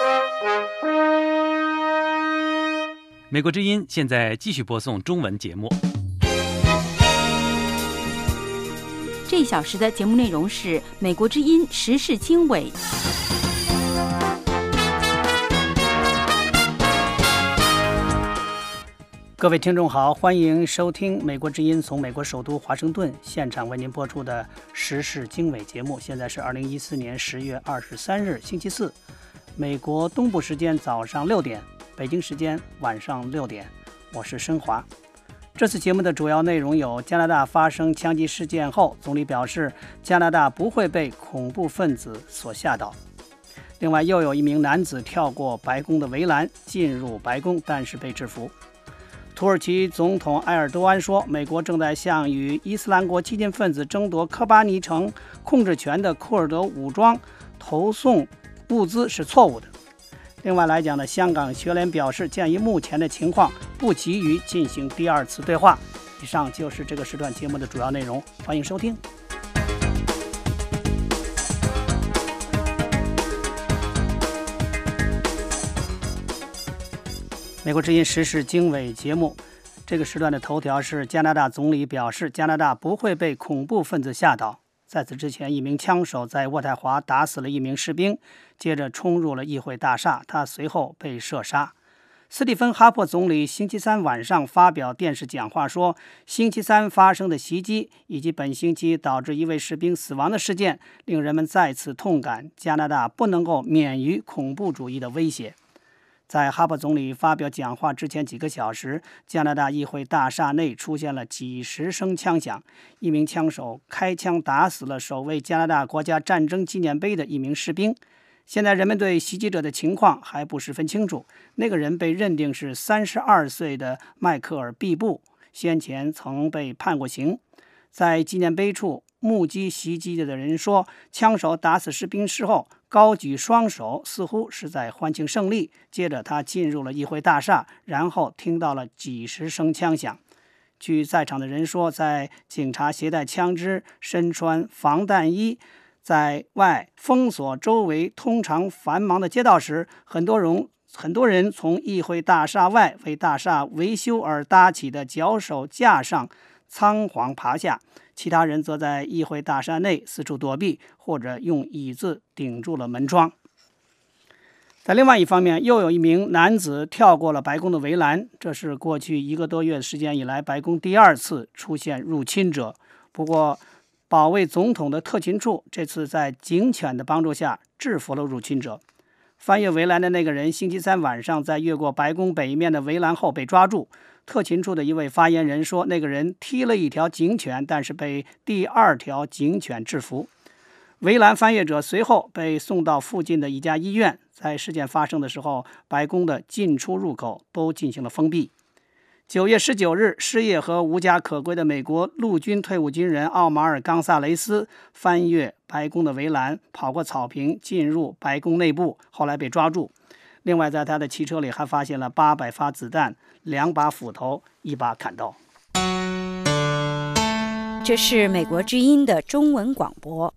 美国之音现在继续播送中文节目。 这一小时的节目内容是美国之音时事经纬。 各位听众好，欢迎收听美国之音从美国首都华盛顿现场为您播出的时事经纬节目。现在是2014年10月23日星期四，美国东部时间早上6点，北京时间晚上6点，我是申华。这次节目的主要内容有：加拿大发生枪击事件后，总理表示加拿大不会被恐怖分子所吓倒。另外，又有一名男子跳过白宫的围栏进入白宫，但是被制服。土耳其总统埃尔多安说，美国正在向与伊斯兰国激进分子争夺科巴尼城控制权的库尔德武装投送物资是错误的。另外来讲呢，香港学联表示，鉴于目前的情况，不急于进行第二次对话。以上就是这个时段节目的主要内容，欢迎收听。美国之音时事经纬节目，这个时段的头条是加拿大总理表示，加拿大不会被恐怖分子吓倒。在此之前，一名枪手在渥太华打死了一名士兵，接着冲入了议会大厦，他随后被射杀。斯蒂芬·哈珀总理星期三晚上发表电视讲话说，星期三发生的袭击以及本星期导致一位士兵死亡的事件，令人们再次痛感加拿大不能够免于恐怖主义的威胁。在哈珀总理发表讲话之前几个小时，加拿大议会大厦内出现了几十声枪响，一名枪手开枪打死了守卫加拿大国家战争纪念碑的一名士兵。现在人们对袭击者的情况还不十分清楚，那个人被认定是32岁的迈克尔·毕布，先前曾被判过刑。在纪念碑处，目击袭击的人说，枪手打死士兵之后高举双手，似乎是在欢庆胜利。接着他进入了议会大厦，然后听到了几十声枪响。据在场的人说，在警察携带枪支、身穿防弹衣，在外封锁周围通常繁忙的街道时，很多人从议会大厦外为大厦维修而搭起的脚手架上仓皇爬下，其他人则在议会大厦内四处躲避，或者用椅子顶住了门窗。在另外一方面，又有一名男子跳过了白宫的围栏，这是过去1个多月的时间以来白宫第2次出现入侵者。不过保卫总统的特勤处这次在警犬的帮助下制服了入侵者。翻越围栏的那个人星期三晚上在越过白宫北面的围栏后被抓住。特勤处的一位发言人说，那个人踢了一条警犬，但是被第2条警犬制服。围栏翻越者随后被送到附近的一家医院。在事件发生的时候，白宫的进出入口都进行了封闭。9月19日，失业和无家可归的美国陆军退伍军人奥马尔·冈萨雷斯翻越白宫的围栏，跑过草坪，进入白宫内部，后来被抓住。另外，在他的汽车里还发现了800发子弹、2把斧头、1把砍刀。 这是美国之音的中文广播。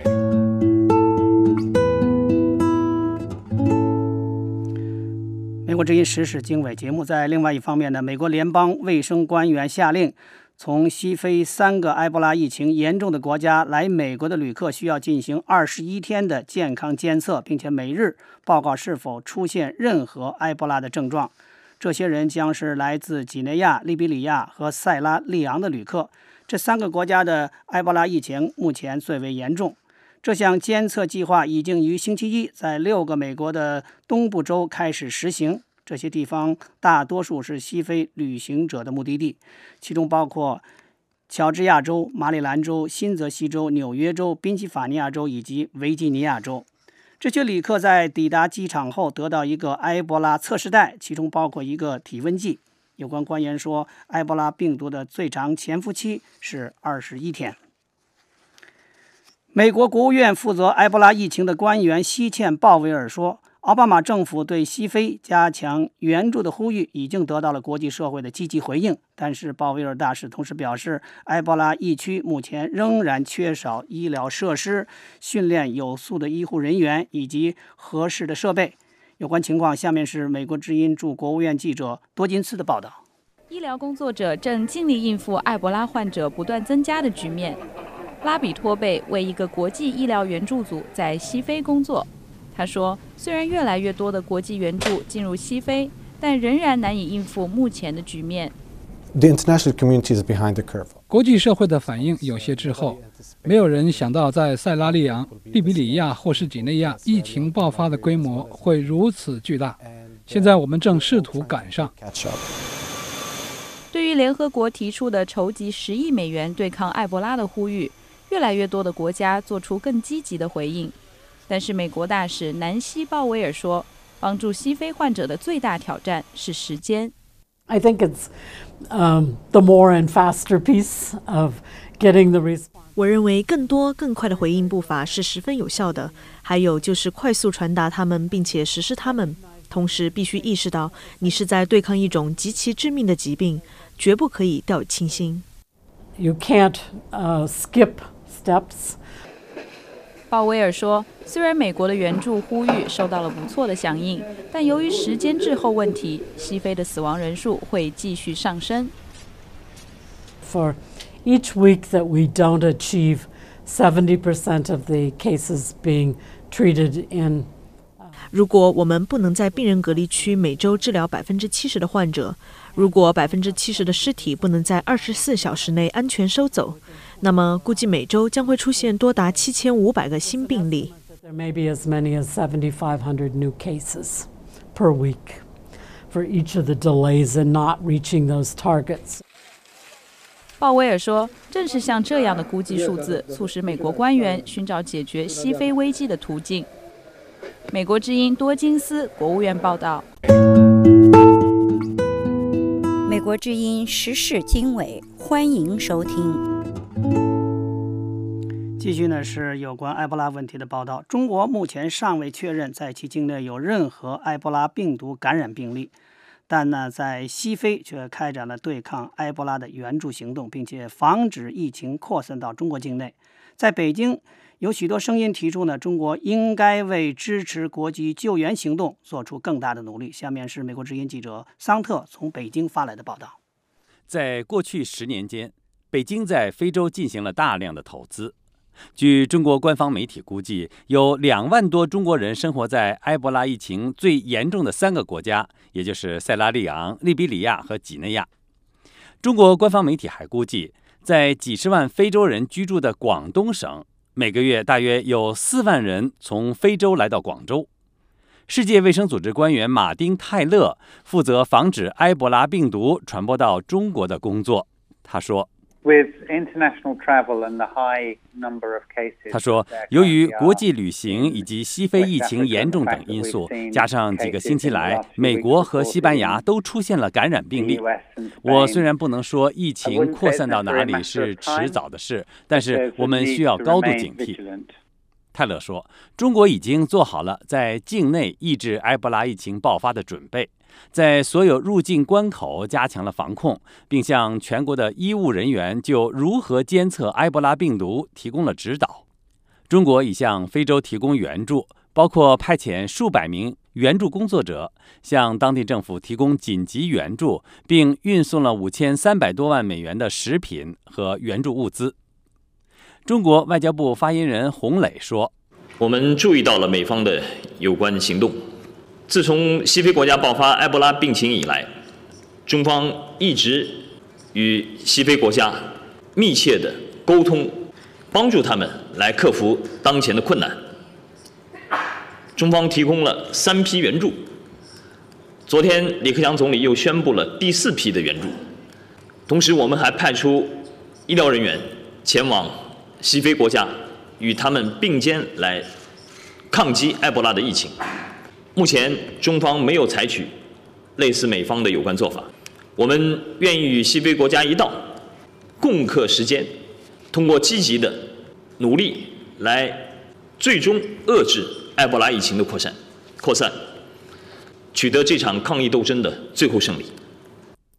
美国之音时事经纬节目在另外一方面呢，美国联邦卫生官员下令，从西非3个埃博拉疫情严重的国家来美国的旅客需要进行21天的健康监测，并且每日报告是否出现任何埃博拉的症状。这些人将是来自几内亚、利比里亚和塞拉利昂的旅客。这3个国家的埃博拉疫情目前最为严重。这项监测计划已经于星期一在6个美国的东部州开始实行。这些地方大多数是西非旅行者的目的地，其中包括乔治亚州、马里兰州、新泽西州、纽约州、宾夕法尼亚州以及维吉尼亚州。这些旅客在抵达机场后得到一个埃博拉测试袋，其中包括一个体温计。有关官员说，埃博拉病毒的最长潜伏期是21天。美国国务院负责埃博拉疫情的官员希茜·鲍威尔说，奥巴马政府对西非加强援助的呼吁已经得到了国际社会的积极回应，但是鲍威尔大使同时表示，埃博拉疫区目前仍然缺少医疗设施、训练有素的医护人员以及合适的设备。 有关情况，下面是美国之音驻国务院记者多金斯的报道。 医疗工作者正尽力应付埃博拉患者不断增加的局面。拉比托贝为一个国际医疗援助组在西非工作。他说，虽然越来越多的国际援助进入西非，但仍然难以应付目前的局面。 The international community is behind the curve. 国际社会的反应有些滞后，没有人想到在塞拉利昂、利比里亚或是几内亚疫情爆发的规模会如此巨大。现在我们正试图赶上。 对于联合国提出的筹集10亿美元对抗埃博拉的呼吁，越来越多的国家做出更积极的回应。但是美国大使南希·鲍威尔说，帮助西非患者的最大挑战是时间。 I think it's the more and faster piece of getting the response. 我认为更多更快的回应步伐是十分有效的，还有就是快速传达它们并且实施它们。同时必须意识到，你是在对抗一种极其致命的疾病，绝不可以掉以轻心。 You can't skip steps. 鲍威尔说，虽然美国的援助呼吁受到了不错的响应，但由于时间滞后问题，西非的死亡人数会继续上升。 For each week that we don't achieve 70% of the cases being treated in 如果我们不能在病人隔离区每周治疗70%的患者，如果70%的尸体不能在24小时内安全收走，那么估计每周将会出现多达7500个新病例。 There may be as many as 7,500 new cases per week for each of the delays in not reaching those targets. 鲍威尔说，正是像这样的估计数字，促使美国官员寻找解决西非危机的途径。美国之音多金斯国务院报道。 美国之音时事经纬，欢迎收听。 继续呢是有关埃博拉问题的报道。中国目前尚未确认在其境内有任何埃博拉病毒感染病例，但呢在西非却开展了对抗埃博拉的援助行动，并且防止疫情扩散到中国境内。在北京，有许多声音提出呢，中国应该为支持国际救援行动做出更大的努力。下面是美国之音记者桑特从北京发来的报道。 在过去10年间，北京在非洲进行了大量的投资。据中国官方媒体估计，有2万多中国人生活在埃博拉疫情最严重的3个国家，也就是塞拉利昂、利比里亚和几内亚。中国官方媒体还估计，在几十万非洲人居住的广东省，每个月大约有4万人从非洲来到广州。世界卫生组织官员马丁·泰勒负责防止埃博拉病毒传播到中国的工作。他说，他说，由于国际旅行以及西非疫情严重等因素，加上几个星期来，美国和西班牙都出现了感染病例。我虽然不能说疫情扩散到哪里是迟早的事，但是我们需要高度警惕。泰勒说，中国已经做好了在境内抑制埃博拉疫情爆发的准备，在所有入境关口加强了防控，并向全国的医务人员就如何监测埃博拉病毒提供了指导。中国已向非洲提供援助，包括派遣数百名援助工作者，向当地政府提供紧急援助，并运送了5300多万美元的食品和援助物资。中国外交部发言人洪磊说， 我们注意到了美方的有关行动。自从西非国家爆发埃博拉病情以来，中方一直与西非国家密切的沟通，帮助他们来克服当前的困难。中方提供了3批援助，昨天李克强总理又宣布了第4批的援助。同时，我们还派出医疗人员前往西非国家，与他们并肩来抗击埃博拉的疫情。目前，中方没有采取类似美方的有关做法。我们愿意与西非国家一道，共克时艰，通过积极的努力来最终遏制埃博拉疫情的扩散，取得这场抗疫斗争的最后胜利。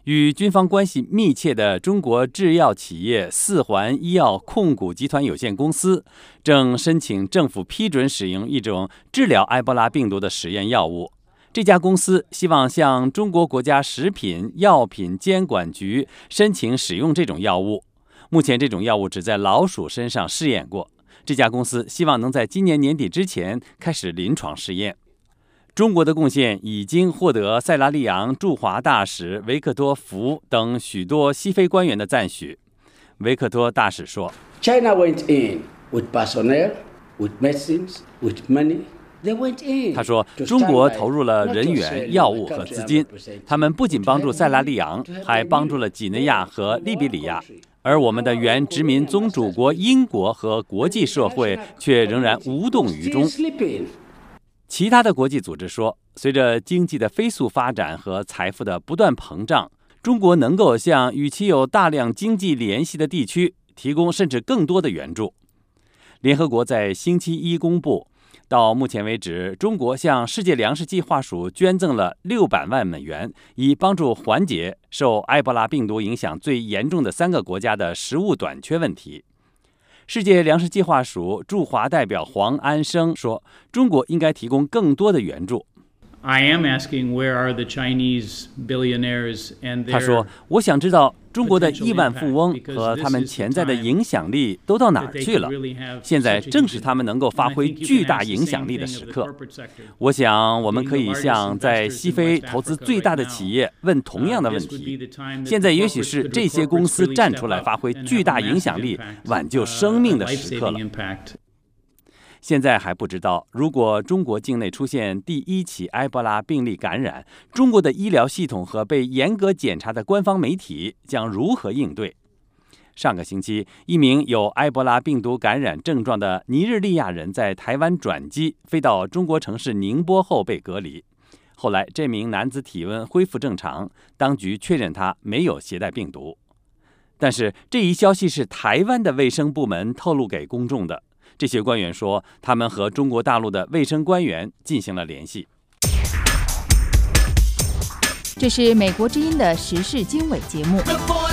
与军方关系密切的中国制药企业四环医药控股集团有限公司正申请政府批准使用一种治疗埃博拉病毒的实验药物。这家公司希望向中国国家食品药品监管局申请使用这种药物。目前这种药物只在老鼠身上试验过。这家公司希望能在今年年底之前开始临床试验。中国的贡献已经获得塞拉利昂驻华大使维克多·福等许多西非官员的赞许。维克多大使说 ：“China went in with personnel, with medicines, with money.” 他说，中国投入了人员、药物和资金，他们不仅帮助塞拉利昂，还帮助了几内亚和利比里亚，而我们的原殖民宗主国英国和国际社会却仍然无动于衷。其他的国际组织说，随着经济的飞速发展和财富的不断膨胀，中国能够向与其有大量经济联系的地区提供甚至更多的援助。联合国在星期一公布，到目前为止，中国向世界粮食计划署捐赠了600万美元，以帮助缓解受埃博拉病毒影响最严重的3个国家的食物短缺问题。世界粮食计划署驻华代表黄安生说，中国应该提供更多的援助。 I am asking where are the Chinese billionaires and their 他说，我想知道中国的亿万富翁和他们潜在的影响力都到哪儿去了。现在正是他们能够发挥巨大影响力的时刻。我想我们可以向在西非投资最大的企业问同样的问题。现在也许是这些公司站出来发挥巨大影响力挽救生命的时刻了。现在还不知道，如果中国境内出现第1起埃博拉病例感染，中国的医疗系统和被严格检查的官方媒体将如何应对。上个星期，一名有埃博拉病毒感染症状的尼日利亚人在台湾转机飞到中国城市宁波后被隔离。后来，这名男子体温恢复正常，当局确认他没有携带病毒。但是，这一消息是台湾的卫生部门透露给公众的。这些官员说，他们和中国大陆的卫生官员进行了联系。 这是美国之音的时事经纬节目。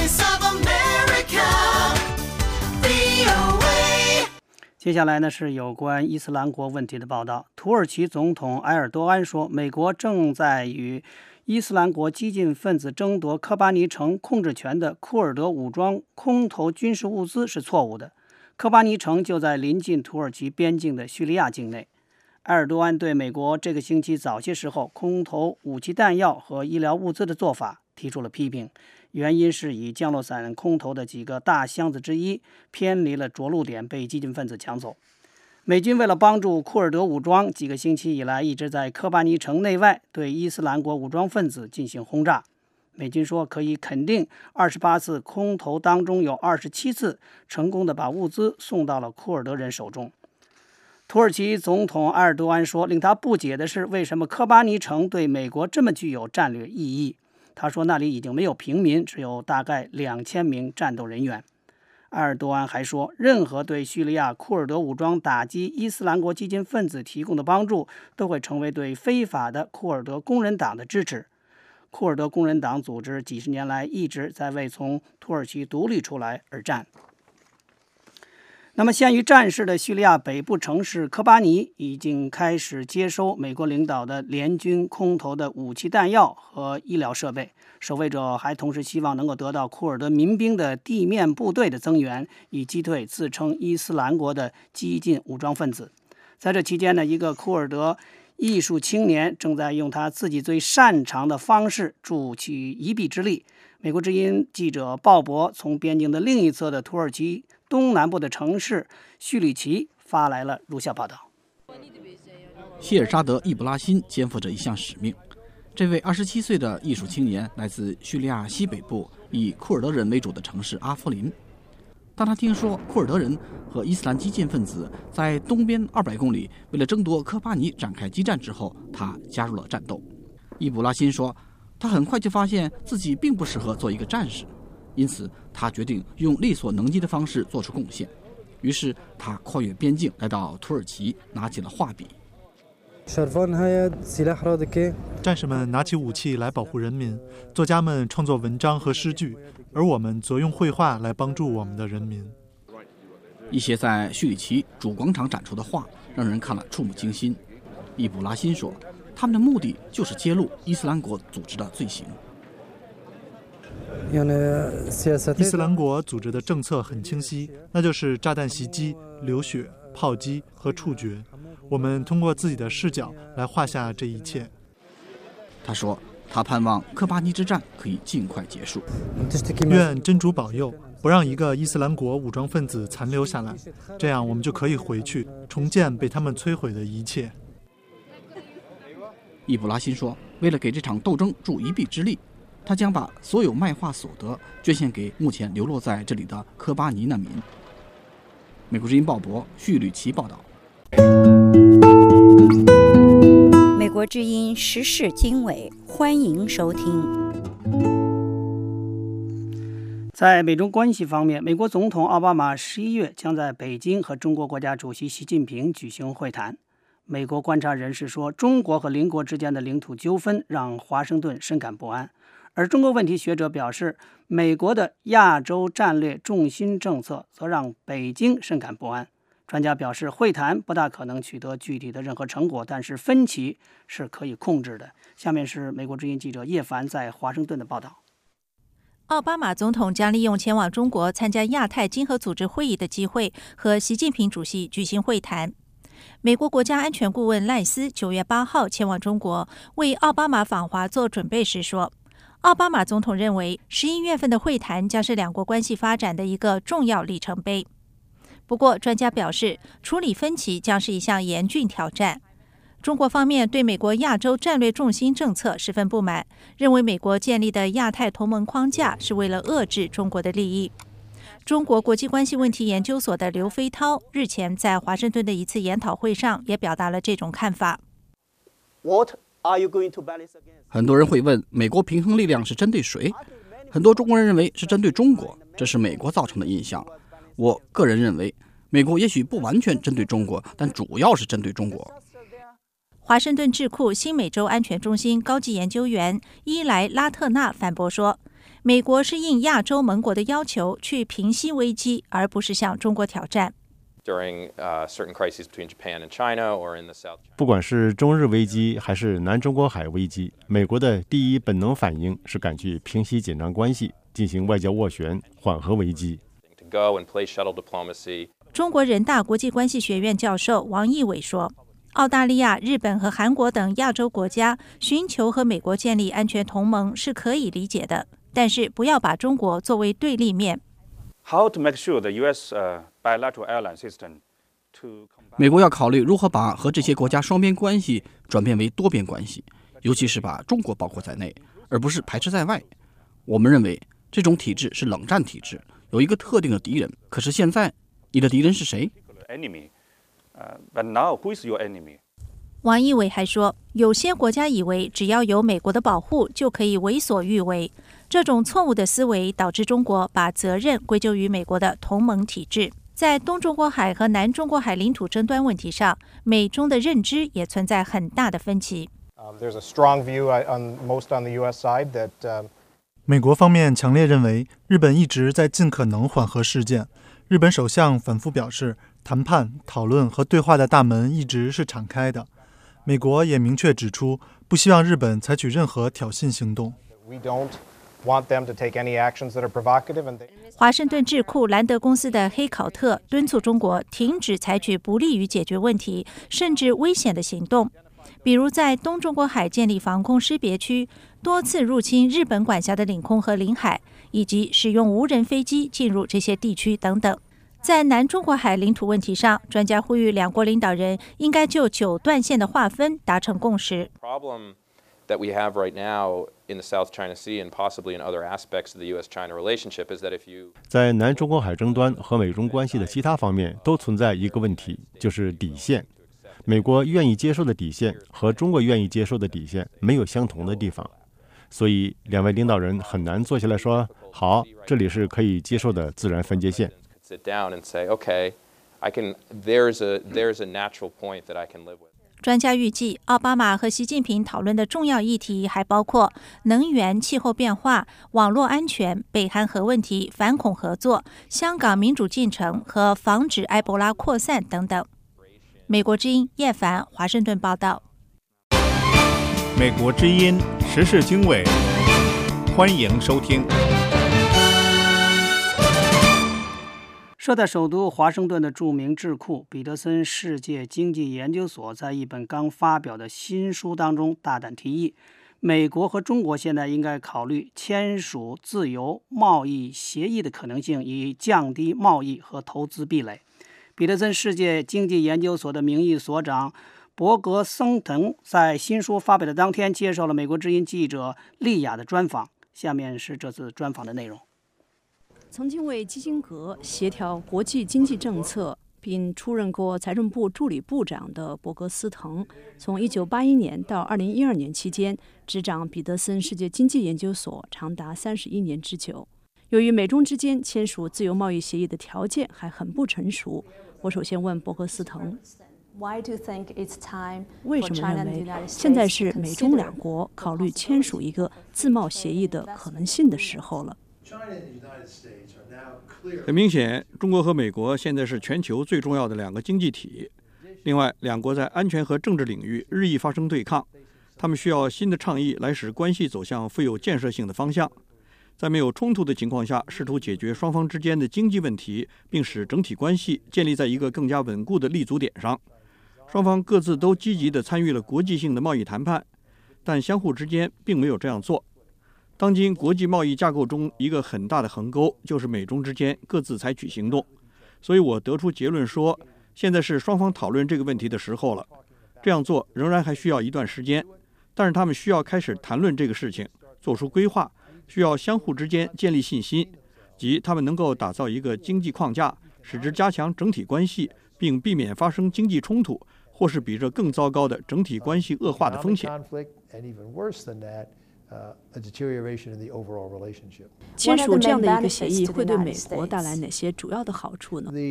接下来呢是有关伊斯兰国问题的报道。土耳其总统埃尔多安说，美国正在与伊斯兰国激进分子争夺科巴尼城控制权的库尔德武装空投军事物资是错误的。科巴尼城就在临近土耳其边境的叙利亚境内。埃尔多安对美国这个星期早些时候空投武器弹药和医疗物资的做法提出了批评，原因是以降落伞空投的几个大箱子之一偏离了着陆点，被激进分子抢走。美军为了帮助库尔德武装，几个星期以来一直在科巴尼城内外对伊斯兰国武装分子进行轰炸。美军说，可以肯定28次空投当中有27次成功地把物资送到了库尔德人手中。土耳其总统埃尔多安说，令他不解的是，为什么科巴尼城对美国这么具有战略意义。他说，那里已经没有平民，只有大概2000名战斗人员。埃尔多安还说，任何对叙利亚库尔德武装打击伊斯兰国激进分子提供的帮助，都会成为对非法的库尔德工人党的支持。库尔德工人党组织几十年来一直在为从土耳其独立出来而战。那么陷于战事的叙利亚北部城市科巴尼已经开始接收美国领导的联军空投的武器弹药和医疗设备，守卫者还同时希望能够得到库尔德民兵的地面部队的增援，以击退自称伊斯兰国的激进武装分子。在这期间呢，一个库尔德艺术青年正在用他自己最擅长的方式助其一臂之力。美国之音记者鲍勃从边境的另一侧的土耳其东南部的城市叙里奇发来了如下报道。 希尔沙德·易卜拉欣肩负着一项使命。这位27岁的艺术青年来自叙利亚西北部以库尔德人为主的城市阿夫林。当他听说库尔德人和伊斯兰激进分子在东边200公里为了争夺科巴尼展开激战之后，他加入了战斗。易卜拉欣说，他很快就发现自己并不适合做一个战士，因此他决定用力所能及的方式做出贡献。于是他跨越边境来到土耳其，拿起了画笔。 战士们拿起武器来保护人民，作家们创作文章和诗句，而我们则用绘画来帮助我们的人民。 一些在叙里奇主广场展出的画让人看了触目惊心。易卜拉欣说，他们的目的就是揭露伊斯兰国组织的罪行。 伊斯兰国组织的政策很清晰，那就是炸弹袭击、流血、炮击和处决。我们通过自己的视角来画下这一切。 他说，他盼望科巴尼之战可以尽快结束。 愿真主保佑，不让一个伊斯兰国武装分子残留下来，这样我们就可以回去重建被他们摧毁的一切。 易卜拉欣说，为了给这场斗争助一臂之力，他将把所有卖画所得捐献给目前流落在这里的科巴尼难民。美国之音鲍勃，叙吕奇报道。 美国之音时事经纬，欢迎收听。 在美中关系方面，美国总统奥巴马11月将在北京和中国国家主席习近平举行会谈。美国观察人士说，中国和邻国之间的领土纠纷让华盛顿深感不安，而中国问题学者表示，美国的亚洲战略重心政策则让北京深感不安。专家表示，会谈不大可能取得具体的任何成果，但是分歧是可以控制的。下面是美国之音记者叶凡在华盛顿的报道。 奥巴马总统将利用前往中国参加亚太经合组织会议的机会，和习近平主席举行会谈。美国国家安全顾问赖斯9月8号前往中国，为奥巴马访华做准备时说，奥巴马总统认为11月份的会谈将是两国关系发展的一个重要里程碑。不过，专家表示，处理分歧将是一项严峻挑战。中国方面对美国亚洲战略重心政策十分不满，认为美国建立的亚太同盟框架是为了遏制中国的利益。中国国际关系问题研究所的刘飞涛日前在华盛顿的一次研讨会上也表达了这种看法。 很多人会问，美国平衡力量是针对谁？很多中国人认为是针对中国，这是美国造成的印象。我个人认为，美国也许不完全针对中国，但主要是针对中国。 华盛顿智库新美洲安全中心高级研究员伊莱拉特纳反驳说，美国是应亚洲盟国的要求去平息危机，而不是向中国挑战。 不管是中日危机还是南中国海危机，美国的第一本能反应是赶去平息紧张关系，进行外交斡旋，缓和危机。 中国人大国际关系学院教授王毅伟说，澳大利亚、日本和韩国等亚洲国家寻求和美国建立安全同盟是可以理解的，但是不要把中国作为对立面。 美国要考虑如何把和这些国家双边关系转变为多边关系，尤其是把中国包括在内，而不是排斥在外。我们认为这种体制是冷战体制，有一个特定的敌人。可是现在，你的敌人是谁？ 王毅伟还说，有些国家以为只要有美国的保护就可以为所欲为，这种错误的思维导致中国把责任归咎于美国的同盟体制。在东中国海和南中国海领土争端问题上，美中的认知也存在很大的分歧。 美国方面强烈认为，日本一直在尽可能缓和事件。日本首相反复表示，谈判、讨论和对话的大门一直是敞开的。美国也明确指出，不希望日本采取任何挑衅行动。 华盛顿智库兰德公司的黑考特敦促中国停止采取不利于解决问题甚至危险的行动，比如在东中国海建立防空识别区，多次入侵日本管辖的领空和领海，以及使用无人飞机进入这些地区等等。在南中国海领土问题上，专家呼吁两国领导人应该就9段线的划分达成共识。 that we have right now in the South China Sea and possibly in other aspects of the U.S.-China relationship is that if you 在南中国海争端和美中关系的其他方面都存在一个问题，就是底线。美国愿意接受的底线和中国愿意接受的底线没有相同的地方，所以两位领导人很难坐下来说，好，这里是可以接受的自然分界线。 sit down and say, okay, there's a natural point that I can live with. 专家预计，奥巴马和习近平讨论的重要议题还包括能源、气候变化、网络安全、北韩核问题、反恐合作、香港民主进程和防止埃博拉扩散等等。美国之音叶凡华盛顿报道。 美国之音时事经纬，欢迎收听。 设在首都华盛顿的著名智库彼得森世界经济研究所在一本刚发表的新书当中大胆提议，美国和中国现在应该考虑签署自由贸易协议的可能性，以降低贸易和投资壁垒。彼得森世界经济研究所的名誉所长伯格森滕在新书发表的当天接受了美国之音记者丽雅的专访，下面是这次专访的内容。 曾经为基辛格协调国际经济政策并出任过财政部助理部长的伯格斯滕，从1981年到2012年期间执掌彼得森世界经济研究所长达31年之久。由于美中之间签署自由贸易协议的条件还很不成熟，我首先问伯格斯滕，为什么认为现在是美中两国考虑签署一个自贸协议的可能性的时候了？ 很明显，中国和美国现在是全球最重要的两个经济体。另外，两国在安全和政治领域日益发生对抗，他们需要新的倡议来使关系走向富有建设性的方向。在没有冲突的情况下，试图解决双方之间的经济问题，并使整体关系建立在一个更加稳固的立足点上。双方各自都积极地参与了国际性的贸易谈判，但相互之间并没有这样做。当今国际贸易架构中一个很大的横沟就是美中之间各自采取行动，所以我得出结论说，现在是双方讨论这个问题的时候了。这样做仍然还需要一段时间，但是他们需要开始谈论这个事情，做出规划，需要相互之间建立信心，即他们能够打造一个经济框架，使之加强整体关系，并避免发生经济冲突，或是比这更糟糕的整体关系恶化的风险。 签署这样的一个协议会对美国带来哪些主要的好处呢？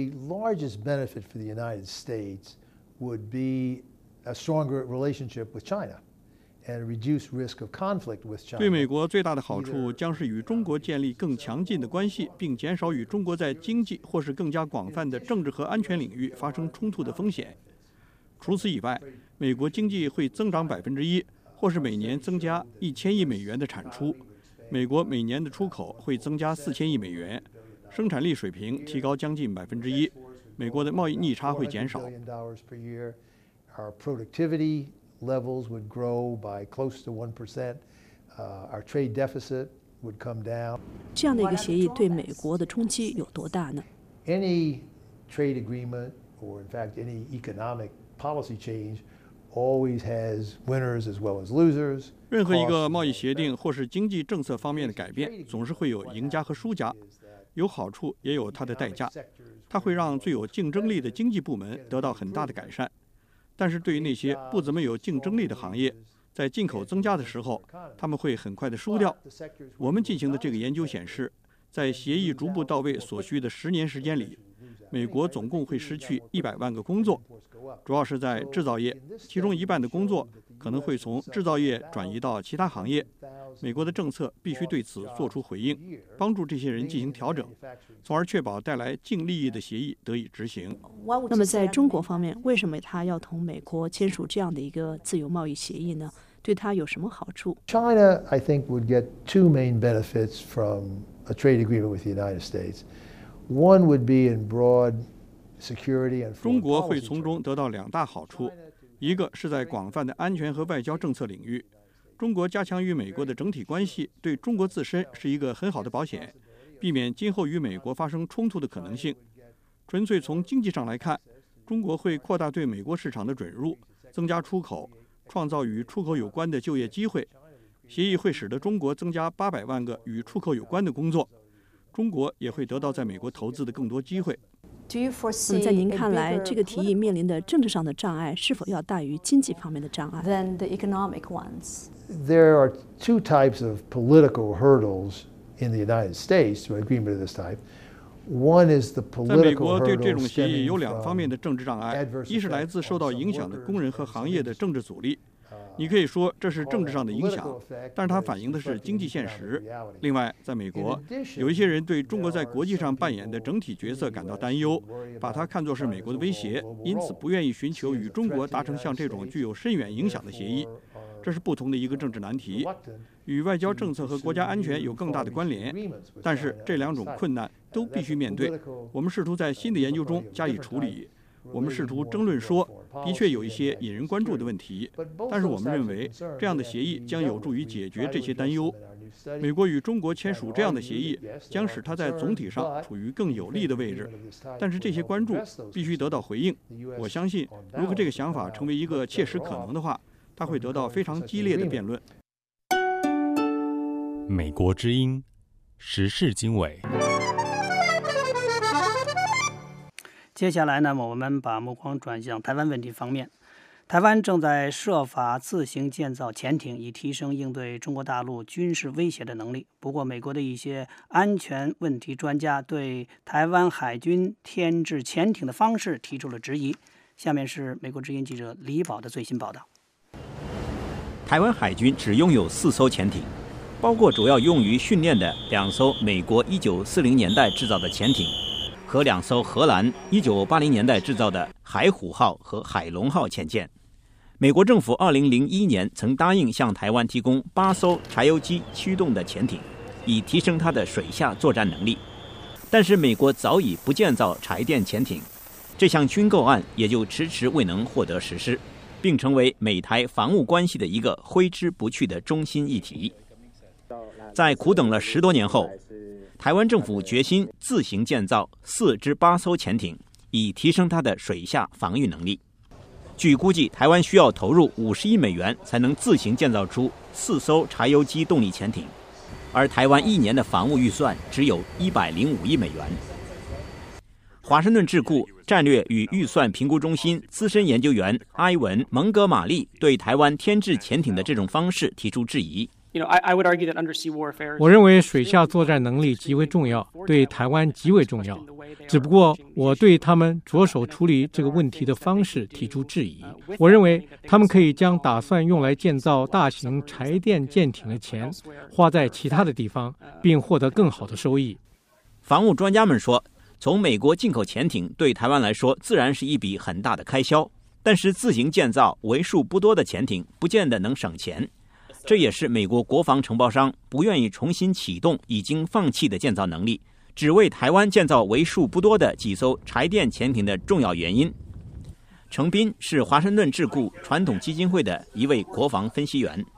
对美国最大的好处将是与中国建立更强劲的关系，并减少与中国在经济或是更加广泛的政治和安全领域发生冲突的风险。除此以外，美国经济会增长1%，或是每年增加1000亿美元的产出。美国每年的出口会增加4000亿美元，生产力水平提高将近1%，美国的贸易逆差会减少。 这样的一个协议对美国的冲击有多大呢？ Any trade agreement, or in fact any economic policy change, always has winners as well as losers. 任何一个贸易协定或是经济政策方面的改变，总是会有赢家和输家，有好处也有它的代价。它会让最有竞争力的经济部门得到很大的改善，但是对于那些不怎么有竞争力的行业，在进口增加的时候，他们会很快的输掉。我们进行的这个研究显示，在协议逐步到位所需的10年时间里，美国总共会失去100万个工作，主要是在制造业，其中一半的工作可能会从制造业转移到其他行业。美国的政策必须对此做出回应，帮助这些人进行调整，从而确保带来净利益的协议得以执行。 那么在中国方面，为什么他要同美国签署这样的一个自由贸易协议呢？对他有什么好处？ China, I think, would get two main benefits from a trade agreement with the United States. One would be in broad security and 中国会从中得到2大好处，一个是在广泛的安全和外交政策领域，中国加强与美国的整体关系，对中国自身是一个很好的保险，避免今后与美国发生冲突的可能性。纯粹从经济上来看，中国会扩大对美国市场的准入，增加出口，创造与出口有关的就业机会。协议会使得中国增加800万个与出口有关的工作，中国也会得到在美国投资的更多机会。 那么在您看来，这个提议面临的政治上的障碍是否要大于经济方面的障碍？ There are two types of political hurdles in the United States to an agreement of this type. 在美国，对这种协议有2方面的政治障碍：一是来自受到影响的工人和行业的政治阻力。你可以说这是政治上的影响，但是它反映的是经济现实。另外，在美国，有一些人对中国在国际上扮演的整体角色感到担忧，把它看作是美国的威胁，因此不愿意寻求与中国达成像这种具有深远影响的协议。这是不同的一个政治难题，与外交政策和国家安全有更大的关联。但是这2种困难都必须面对。我们试图在新的研究中加以处理。我们试图争论说，的确有一些引人关注的问题，但是我们认为这样的协议将有助于解决这些担忧。美国与中国签署这样的协议，将使它在总体上处于更有利的位置。但是这些关注必须得到回应。我相信，如果这个想法成为一个切实可能的话，它会得到非常激烈的辩论。 美国之音，时事经纬。 接下来呢，我们把目光转向台湾问题方面。台湾正在设法自行建造潜艇，以提升应对中国大陆军事威胁的能力。不过，美国的一些安全问题专家对台湾海军添置潜艇的方式提出了质疑。下面是美国之音记者李宝的最新报道。 台湾海军只拥有4艘潜艇，包括主要用于训练的2艘美国1940年代制造的潜艇，和2艘荷兰1980年代制造的海虎号和海龙号潜舰。美国政府2001年曾答应向台湾提供8艘柴油机驱动的潜艇，以提升它的水下作战能力。但是美国早已不建造柴电潜艇，这项军购案也就迟迟未能获得实施，并成为美台防务关系的一个挥之不去的中心议题。在苦等了10多年后，台湾政府决心自行建造4至8艘潜艇，以提升它的水下防御能力。据估计，台湾需要投入50亿美元才能自行建造出4艘柴油机动力潜艇，而台湾1年的防务预算只有105亿美元。华盛顿智库战略与预算评估中心资深研究员埃文·蒙哥马利对台湾添置潜艇的这种方式提出质疑。 我认为水下作战能力极为重要，对台湾极为重要。只不过我对他们着手处理这个问题的方式提出质疑。我认为他们可以将打算用来建造大型柴电舰艇的钱花在其他的地方，并获得更好的收益。 防务专家们说，从美国进口潜艇对台湾来说自然是一笔很大的开销，但是自行建造为数不多的潜艇不见得能省钱。这也是美国国防承包商不愿意重新启动已经放弃的建造能力，只为台湾建造为数不多的几艘柴电潜艇的重要原因。程斌是华盛顿智库传统基金会的一位国防分析员。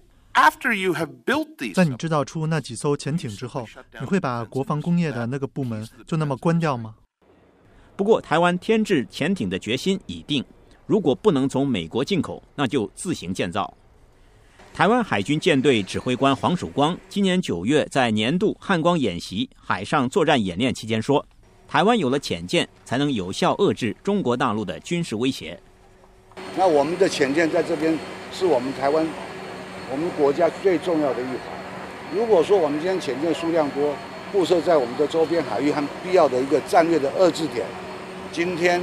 在你制造出那几艘潜艇之后，你会把国防工业的那个部门就那么关掉吗？ 不过台湾添置潜艇的决心已定，如果不能从美国进口，那就自行建造。台湾海军舰队指挥官黄曙光今年9月在年度汉光演习海上作战演练期间说，台湾有了潜舰才能有效遏制中国大陆的军事威胁。 那我们的潜舰在这边是我们台湾我们国家最重要的一环。如果说我们今天潜舰数量多，布设在我们的周边海域和必要的一个战略的遏制点，今天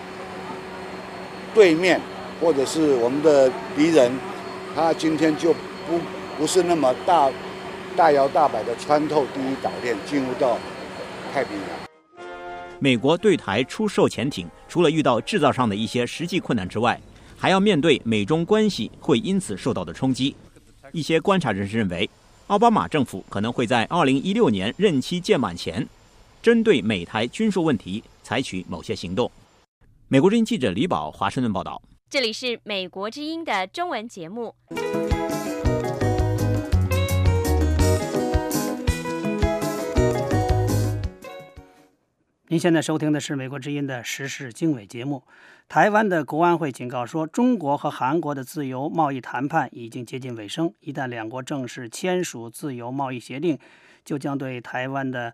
对面或者是我们的敌人，他今天就不是那么大摇大摆的穿透第一岛链进入到太平洋。 美国对台出售潜艇，除了遇到制造上的一些实际困难之外，还要面对美中关系会因此受到的冲击。一些观察人士认为，奥巴马政府可能会在2016年任期届满前，针对美台军售问题采取某些行动。美国之音记者李宝华盛顿报道。 这里是美国之音的中文节目。 您现在收听的是美国之音的时事经纬节目。台湾的国安会警告说，中国和韩国的自由贸易谈判已经接近尾声，一旦两国正式签署自由贸易协定，就将对台湾的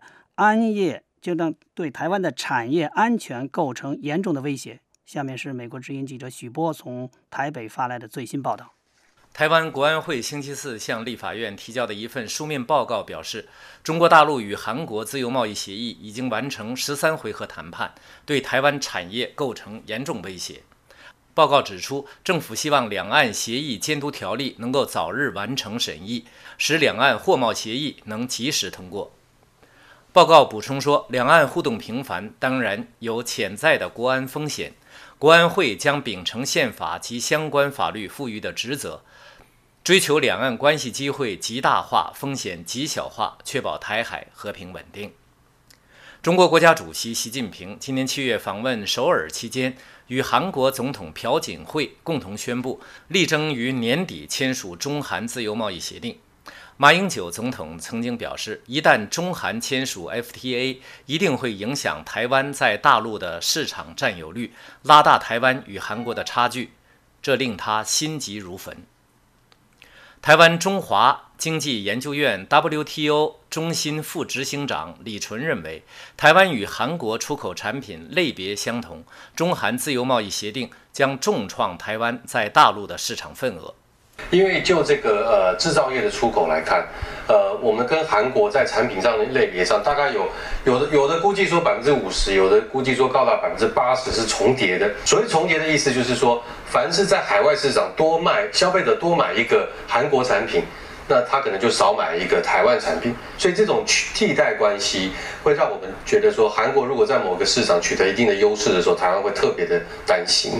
产业安全构成严重的威胁。下面是美国之音记者许波从台北发来的最新报道。 台湾国安会星期四向立法院提交的一份书面报告表示，中国大陆与韩国自由贸易协议已经完成13回合谈判，对台湾产业构成严重威胁。报告指出，政府希望两岸协议监督条例能够早日完成审议，使两岸货贸协议能及时通过。报告补充说，两岸互动频繁，当然有潜在的国安风险，国安会将秉承宪法及相关法律赋予的职责，追求两岸关系机会极大化，风险极小化，确保台海和平稳定。中国国家主席习近平今年7月访问首尔期间，与韩国总统朴槿惠共同宣布，力争于年底签署中韩自由贸易协定。马英九总统曾经表示，一旦中韩签署 FTA， 一定会影响台湾在大陆的市场占有率，拉大台湾与韩国的差距，这令他心急如焚。台湾中华经济研究院 WTO 中心副执行长李纯认为，台湾与韩国出口产品类别相同，中韩自由贸易协定将重创台湾在大陆的市场份额。 因为就这个制造业的出口来看，我们跟韩国在产品上的类别上，大概有的估计说50%，有的估计说高达80%是重叠的。所谓重叠的意思就是说，凡是在海外市场消费者多买一个韩国产品，那他可能就少买一个台湾产品。所以这种替代关系会让我们觉得说，韩国如果在某个市场取得一定的优势的时候，台湾会特别的担心。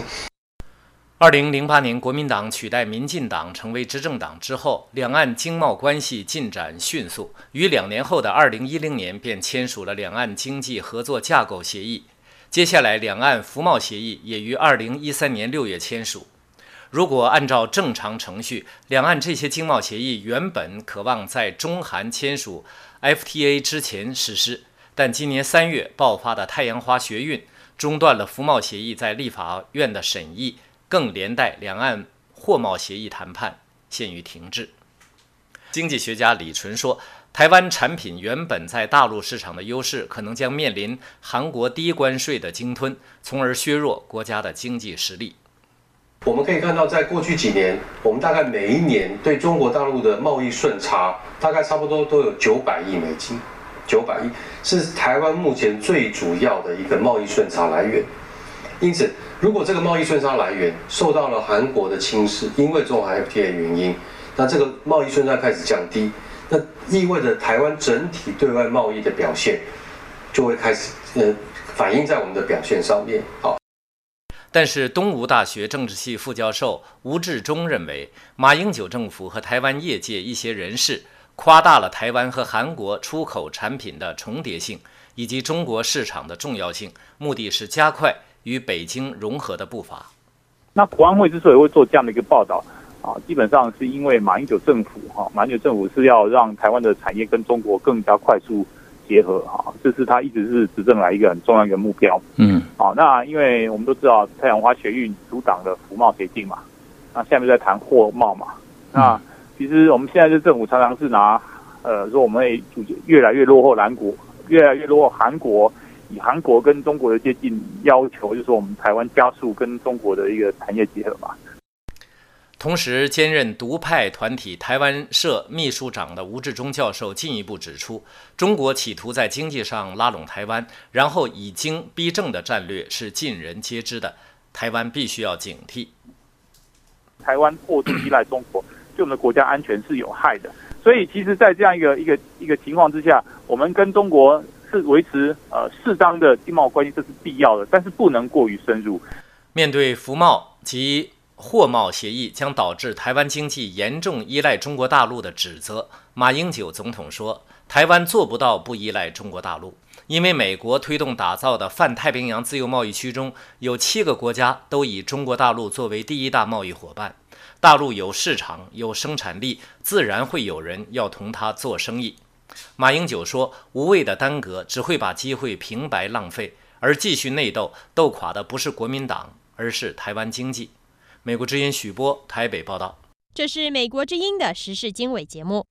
2008年，国民党取代民进党成为执政党之后，两岸经贸关系进展迅速，于2年后的2010年便签署了两岸经济合作架构协议。接下来，两岸服贸协议也于2013年6月签署。如果按照正常程序，两岸这些经贸协议原本可望在中韩签署 FTA 之前实施，但今年3月爆发的太阳花学运中断了服贸协议在立法院的审议，更连带两岸货贸协议谈判陷于停滞。经济学家李纯说，台湾产品原本在大陆市场的优势，可能将面临韩国低关税的鲸吞，从而削弱国家的经济实力。 我们可以看到，在过去几年，我们大概每一年对中国大陆的贸易顺差，大概差不多都有900亿美金，900亿是台湾目前最主要的一个贸易顺差来源。因此，如果这个贸易顺差来源受到了韩国的轻视，因为中韩 FTA 的原因，那这个贸易顺差开始降低，那意味着台湾整体对外贸易的表现就会开始反映在我们的表现上面。好， 但是东吴大学政治系副教授吴志忠认为，马英九政府和台湾业界一些人士夸大了台湾和韩国出口产品的重叠性以及中国市场的重要性，目的是加快与北京融合的步伐。 那国安会之所以会做这样的一个报道基本上是因为马英九政府是要让台湾的产业跟中国更加快速结合这是他一直是执政来一个很重要的一个目标。那因为我们都知道太阳花学运阻挡了服贸协定嘛，那下面在谈货贸嘛。那其实我们现在的政府常常是拿说我们越来越落后韩国，以韩国跟中国的接近要求，就是说我们台湾加速跟中国的一个产业结合嘛。 同时，兼任独派团体台湾社秘书长的吴志忠教授进一步指出，中国企图在经济上拉拢台湾，然后以经逼政的战略是尽人皆知的，台湾必须要警惕。 台湾过度依赖中国，对我们的国家安全是有害的。所以，其实，在这样一个情况之下，我们跟中国是维持适当的经贸关系，这是必要的，但是不能过于深入。 面对服贸及货贸协议将导致台湾经济严重依赖中国大陆的指责，马英九总统说，台湾做不到不依赖中国大陆，因为美国推动打造的泛太平洋自由贸易区中有7个国家都以中国大陆作为第一大贸易伙伴，大陆有市场有生产力，自然会有人要同他做生意。马英九说，无谓的耽搁只会把机会平白浪费，而继续内斗，斗垮的不是国民党，而是台湾经济。美国之音许波台北报道。 这是美国之音的时事经纬节目。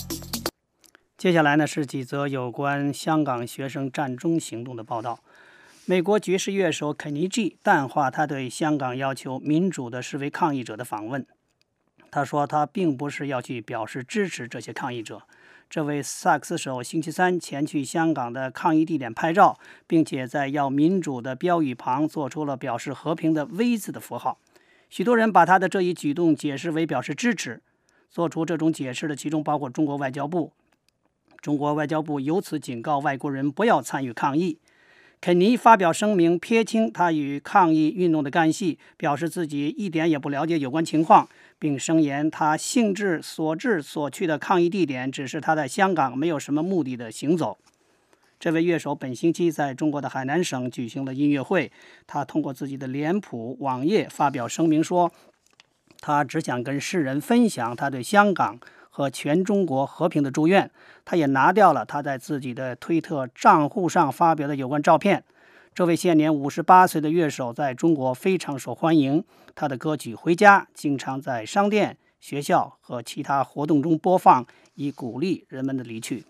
接下来呢是几则有关香港学生占中行动的报道。 美国爵士乐手肯尼 G 淡化他对香港要求民主的示威抗议者的访问。他说他并不是要去表示支持这些抗议者。这位萨克斯手星期三前去香港的抗议地点拍照，并且在要民主的标语旁做出了表示和平的 V 字的符号。许多人把他的这一举动解释为表示支持。做出这种解释的其中包括中国外交部。中国外交部由此警告外国人不要参与抗议。肯尼发表声明，撇清他与抗议运动的干系，表示自己一点也不了解有关情况，并声言他兴致所致所去的抗议地点只是他在香港没有什么目的的行走。这位乐手本星期在中国的海南省举行了音乐会，他通过自己的脸谱网页发表声明说，他只想跟世人分享他对香港和全中国和平的祝愿。他也拿掉了他在自己的推特账户上发表的有关照片。这位现年58岁的乐手在中国非常受欢迎，他的歌曲《回家》经常在商店、学校和其他活动中播放，以鼓励人们的离去。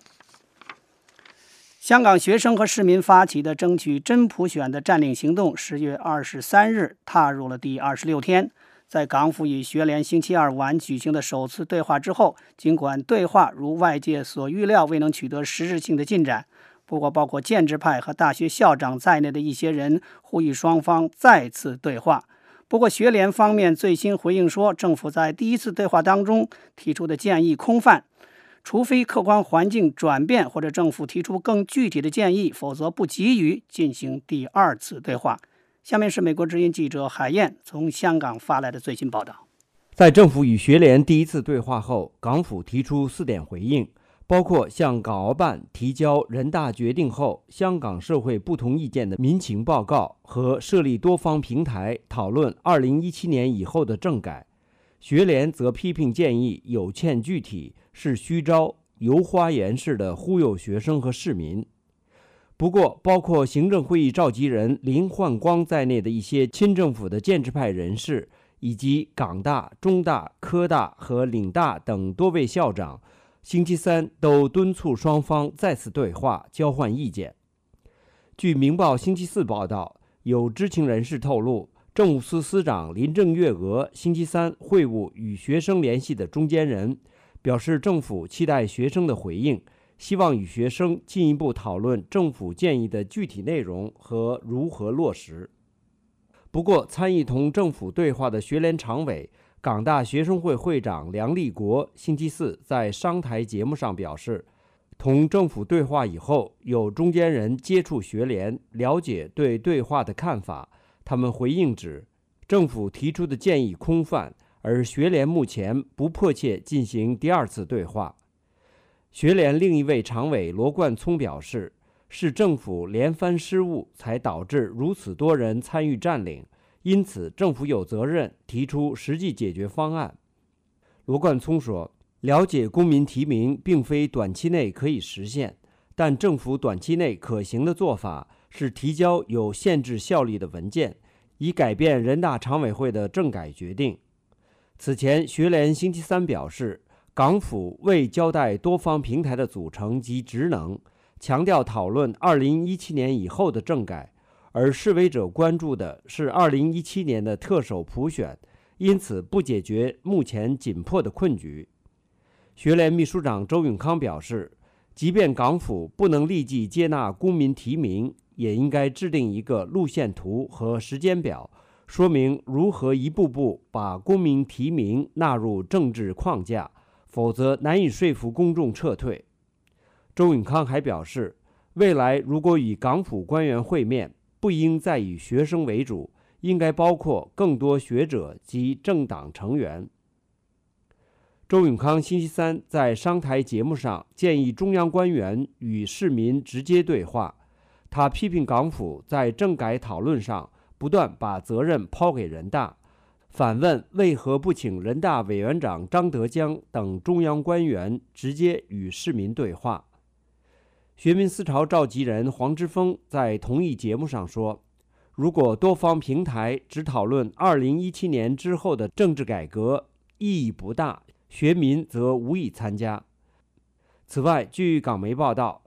香港学生和市民发起的争取真普选的占领行动10月23日踏入了第26天。在港府与学联星期二晚举行的首次对话之后，尽管对话如外界所预料未能取得实质性的进展，不过包括建制派和大学校长在内的一些人呼吁双方再次对话。不过学联方面最新回应说，政府在第一次对话当中提出的建议空泛，除非客观环境转变或者政府提出更具体的建议，否则不急于进行第二次对话。下面是美国之音记者海燕从香港发来的最新报道。 在政府与学联第一次对话后，港府提出4点回应，包括向港澳办提交人大决定后香港社会不同意见的民情报告和设立多方平台讨论2017年以后的政改。学联则批评建议有欠具体，是虚招，油花言式的忽悠学生和市民。不过，包括行政会议召集人林焕光在内的一些亲政府的建制派人士，以及港大、中大、科大和岭大等多位校长，星期三都敦促双方再次对话，交换意见。据《明报》星期四报道，有知情人士透露，政务司司长林郑月娥星期三会晤与学生联系的中间人，表示政府期待学生的回应，希望与学生进一步讨论政府建议的具体内容和如何落实。不过，参与同政府对话的学联常委、港大学生会会长梁立国星期四在商台节目上表示，同政府对话以后，有中间人接触学联，了解对对话的看法。他们回应指，政府提出的建议空泛，而学联目前不迫切进行第二次对话。学联另一位常委罗冠聪表示，是政府连番失误才导致如此多人参与占领，因此政府有责任提出实际解决方案。罗冠聪说，了解公民提名并非短期内可以实现，但政府短期内可行的做法是提交有限制效力的文件，以改变人大常委会的政改决定。此前，学联星期三表示，港府未交代多方平台的组成及职能，强调讨论2017年以后的政改，而示威者关注的是2017年的特首普选，因此不解决目前紧迫的困局。学联秘书长周永康表示，即便港府不能立即接纳公民提名，也应该制定一个路线图和时间表，说明如何一步步把公民提名纳入政治框架，否则难以说服公众撤退。周永康还表示，未来如果与港府官员会面，不应再以学生为主，应该包括更多学者及政党成员。周永康星期三在商台节目上建议中央官员与市民直接对话，他批评港府在政改讨论上不断把责任抛给人大，反问为何不请人大委员长张德江等中央官员直接与市民对话。学民思潮召集人黄之锋在同一节目上说，如果多方平台只讨论2017年之后的政治改革，意义不大，学民则无意参加。此外，据港媒报道，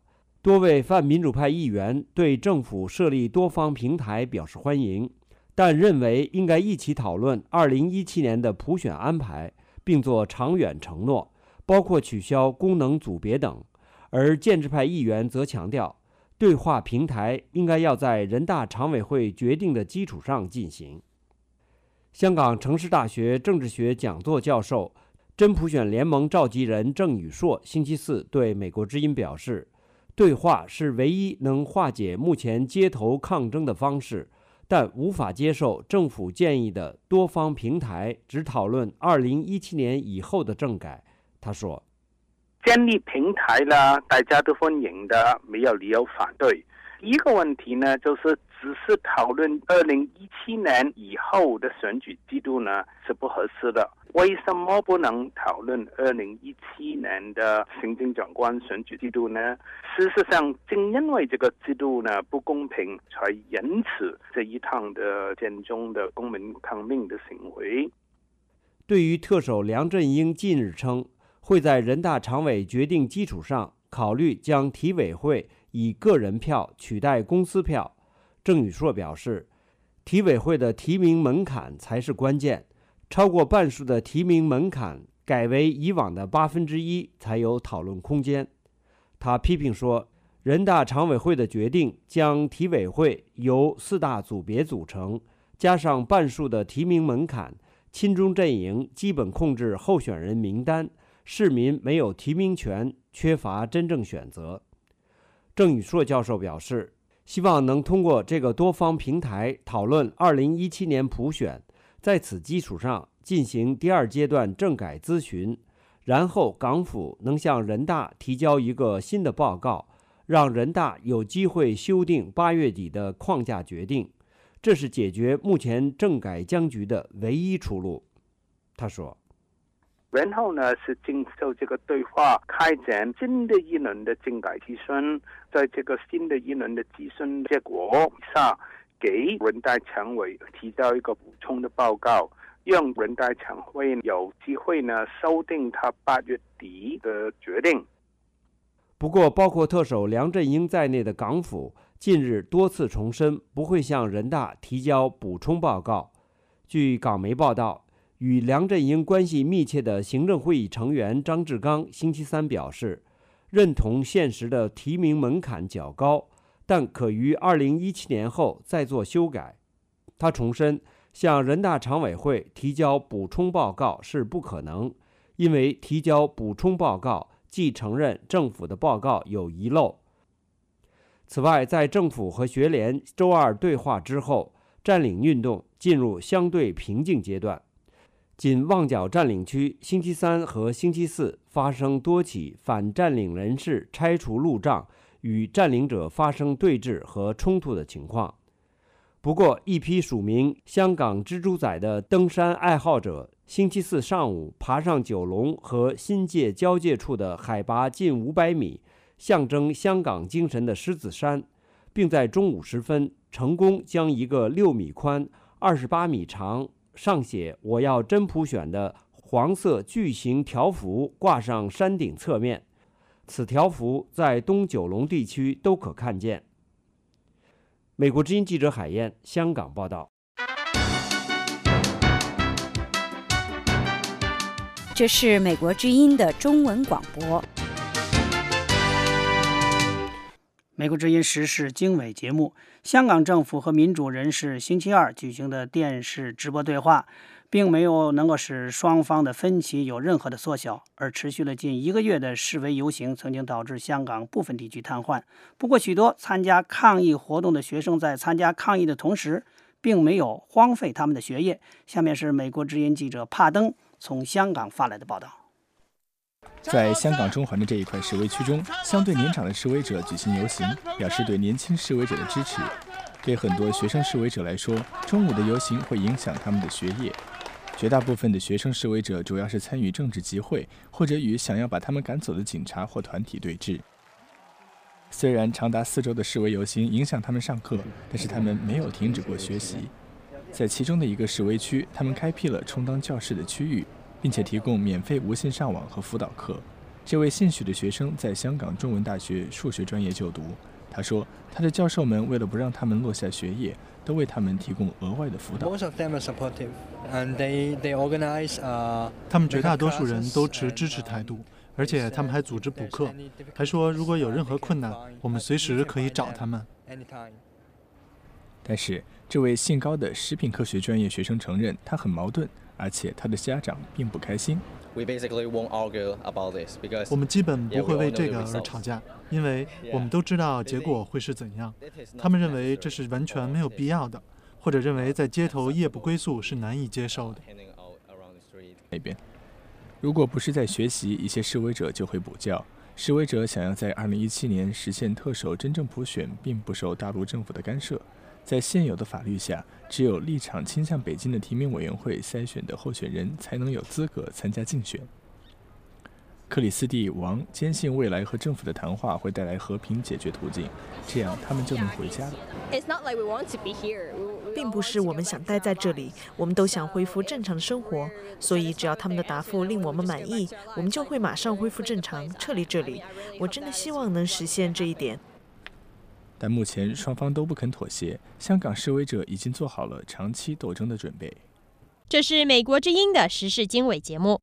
多位泛民主派议员对政府设立多方平台表示欢迎，但认为应该一起讨论2017年的普选安排，并做长远承诺，包括取消功能组别等。而建制派议员则强调，对话平台应该要在人大常委会决定的基础上进行。香港城市大学政治学讲座教授、真普选联盟召集人郑宇硕星期四对美国之音表示，对话是唯一能化解目前街头抗争的方式，但无法接受政府建议的多方平台只讨论2017年以后的政改。他说， 建立平台呢，大家都欢迎的，没有理由反对。第一个问题呢，就是只是讨论2017年以后的选举制度呢是不合适的。为什么不能讨论2017年的行政长官选举制度呢？事实上，正因为这个制度呢不公平，才引起这一趟的建中的公民抗命的行为。 对于特首梁振英近日称会在人大常委决定基础上考虑将体委会以个人票取代公司票，郑宇硕表示，体委会的提名门槛才是关键，超过半数的提名门槛改为以往的1/8才有讨论空间。他批评说，人大常委会的决定将体委会由4大组别组成，加上半数的提名门槛，亲中阵营基本控制候选人名单，市民没有提名权，缺乏真正选择。郑宇硕教授表示，希望能通过这个多方平台讨论2017年普选，在此基础上进行第2阶段政改咨询，然后港府能向人大提交一个新的报告，让人大有机会修订8月底的框架决定，这是解决目前政改僵局的唯一出路。他说， 然后呢，是经受这个对话开展新的一轮的政改咨询，在这个新的一轮的咨询结果下，给人大常委提交一个补充的报告，让人大常委有机会呢修订他8月底的决定。 不过，包括特首梁振英在内的港府近日多次重申不会向人大提交补充报告。据港媒报道，与梁振英关系密切的行政会议成员张志刚星期三表示，认同现实的提名门槛较高，但可于2017年后再做修改。他重申，向人大常委会提交补充报告是不可能，因为提交补充报告即承认政府的报告有遗漏。此外，在政府和学联周二对话之后，占领运动进入相对平静阶段。仅旺角占领区星期三和星期四发生多起反占领人士拆除路障与占领者发生对峙和冲突的情况。不过，一批署名香港蜘蛛仔的登山爱好者星期四上午爬上九龙和新界交界处的海拔近500米，象征香港精神的狮子山，并在中午时分成功将一个6米宽、28米长、上写"我要真普选"的黄色巨型条幅挂上山顶侧面，此条幅在东九龙地区都可看见。美国之音记者海燕，香港报道。 这是美国之音的中文广播。 美国之音时事经纬节目，香港政府和民主人士星期二举行的电视直播对话，并没有能够使双方的分歧有任何的缩小，而持续了近1个月的示威游行曾经导致香港部分地区瘫痪。不过，许多参加抗议活动的学生在参加抗议的同时，并没有荒废他们的学业。下面是美国之音记者帕登从香港发来的报道。 在香港中环的这一块示威区中，相对年长的示威者举行游行，表示对年轻示威者的支持。对很多学生示威者来说，中午的游行会影响他们的学业。绝大部分的学生示威者主要是参与政治集会，或者与想要把他们赶走的警察或团体对峙。虽然长达4周的示威游行影响他们上课，但是他们没有停止过学习。在其中的一个示威区，他们开辟了充当教室的区域，并且提供免费无线上网和辅导课。 这位姓许的学生在香港中文大学数学专业就读。他说，他的教授们为了不让他们落下学业，都为他们提供额外的辅导。 他们绝大多数人都持支持态度，而且他们还组织补课，还说如果有任何困难，我们随时可以找他们。 但是，这位姓高的食品科学专业学生承认，他很矛盾，而且他的家长并不开心。 我们基本不会为这个而吵架，因为我们都知道结果会是怎样。他们认为这是完全没有必要的，或者认为在街头夜不归宿是难以接受的。 那边，如果不是在学习，一些示威者就会补觉。示威者想要在2017年实现特首真正普选，并不受大陆政府的干涉。在现有的法律下，只有立场倾向北京的提名委员会筛选的候选人才能有资格参加竞选。克里斯蒂王坚信未来和政府的谈话会带来和平解决途径，这样他们就能回家了。 并不是我们想待在这里，我们都想恢复正常的生活，所以只要他们的答复令我们满意，我们就会马上恢复正常，撤离这里。我真的希望能实现这一点。 但目前双方都不肯妥协，香港示威者已经做好了长期斗争的准备。 这是美国之音的时事经纬节目。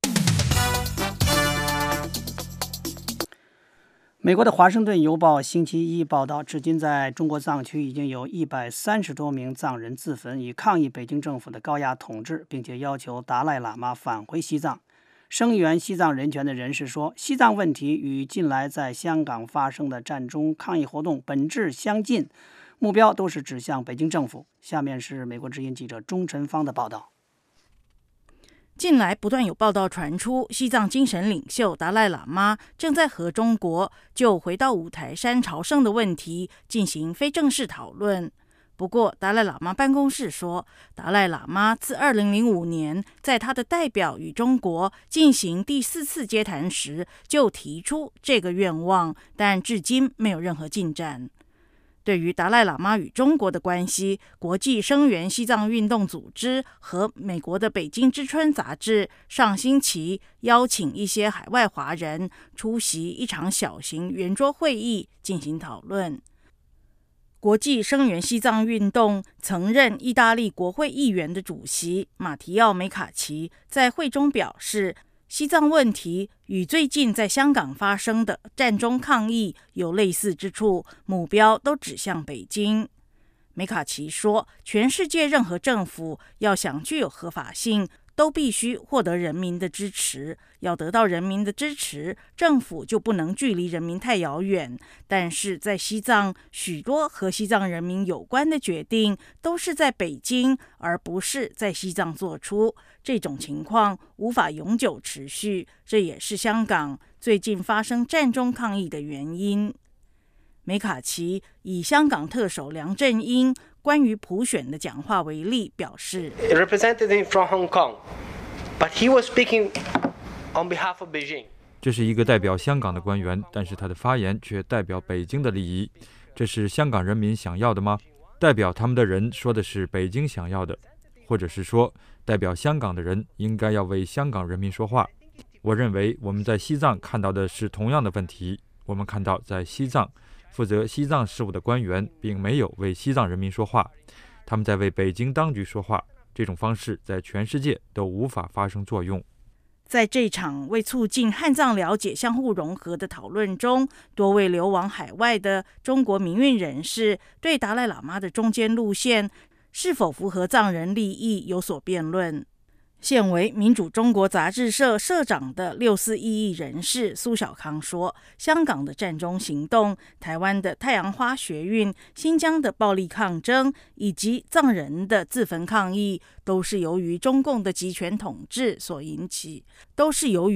美国的《华盛顿邮报》星期一报道，至今在中国藏区已经有130多名藏人自焚，以抗议北京政府的高压统治，并且要求达赖喇嘛返回西藏。声援西藏人权的人士说，西藏问题与近来在香港发生的占中抗议活动本质相近，目标都是指向北京政府。下面是美国之音记者钟晨芳的报道。 近来不断有报道传出，西藏精神领袖达赖喇嘛正在和中国就回到五台山朝圣的问题进行非正式讨论。不过，达赖喇嘛办公室说，达赖喇嘛自2005年在他的代表与中国进行第4次接谈时就提出这个愿望，但至今没有任何进展。对于达赖喇嘛与中国的关系，国际声援西藏运动组织和美国的《北京之春》杂志上星期邀请一些海外华人出席一场小型圆桌会议进行讨论。国际声援西藏运动曾任意大利国会议员的主席马提奥·梅卡奇在会中表示，西藏问题与最近在香港发生的占中抗议有类似之处，目标都指向北京。梅卡奇说，全世界任何政府要想具有合法性，都必须获得人民的支持。要得到人民的支持，政府就不能距离人民太遥远。但是在西藏，许多和西藏人民有关的决定都是在北京，而不是在西藏做出。这种情况无法永久持续，这也是香港最近发生占中抗议的原因。梅卡奇以香港特首梁振英关于普选的讲话为例，表示 representative from Hong Kong, but he was speaking on behalf of Beijing. 这是一个代表香港的官员，但是他的发言却代表北京的利益。这是香港人民想要的吗？代表他们的人说的是北京想要的，或者是说代表香港的人应该要为香港人民说话。我认为我们在西藏看到的是同样的问题。我们看到在西藏负责西藏事务的官员并没有为西藏人民说话，他们在为北京当局说话。这种方式在全世界都无法发生作用。 在这场为促进汉藏了解、相互融合的讨论中，多位流亡海外的中国民运人士对达赖喇嘛的中间路线是否符合藏人利益有所辩论。现为民主中国杂志社社长的6·4异议人士苏小康说，香港的占中行动、台湾的太阳花学运、新疆的暴力抗争以及藏人的自焚抗议，都是由于中共的集权统治所引起。这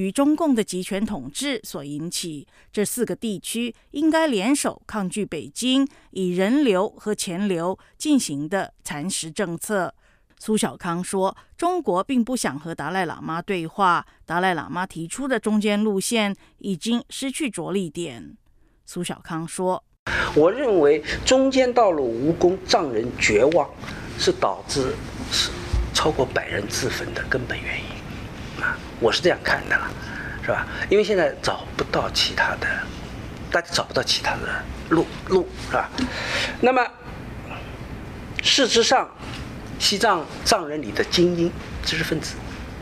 4个地区应该联手抗拒北京以人流和钱流进行的蚕食政策。苏小康说，中国并不想和达赖喇嘛对话，达赖喇嘛提出的中间路线已经失去着力点。苏小康说， 我认为中间道路无功，藏人绝望，是导致超过100人自焚的根本原因。我是这样看的了。 是吧？因为现在找不到其他的，大家找不到其他的路，是吧？那么事实上，西藏藏人里的精英知识分子